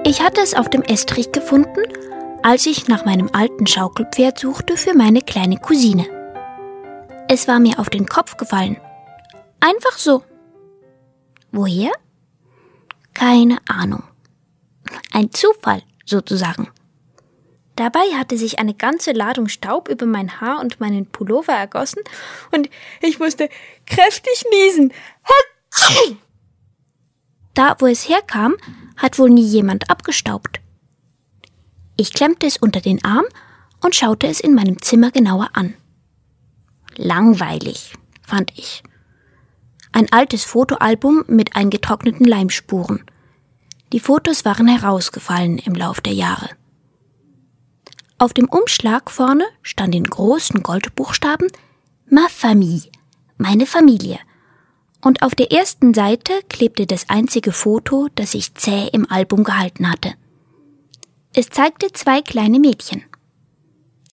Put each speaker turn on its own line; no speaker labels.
Ich hatte es auf dem Estrich gefunden, als ich nach meinem alten Schaukelpferd suchte für meine kleine Cousine. Es war mir auf den Kopf gefallen. Einfach so. Woher? Keine Ahnung. Ein Zufall, sozusagen. Dabei hatte sich eine ganze Ladung Staub über mein Haar und meinen Pullover ergossen und ich musste kräftig niesen. Da, wo es herkam, hat wohl nie jemand abgestaubt. Ich klemmte es unter den Arm und schaute es in meinem Zimmer genauer an. Langweilig, fand ich. Ein altes Fotoalbum mit eingetrockneten Leimspuren. Die Fotos waren herausgefallen im Lauf der Jahre. Auf dem Umschlag vorne stand in großen Goldbuchstaben Ma famille, meine Familie. Und auf der ersten Seite klebte das einzige Foto, das ich zäh im Album gehalten hatte. Es zeigte 2 kleine Mädchen.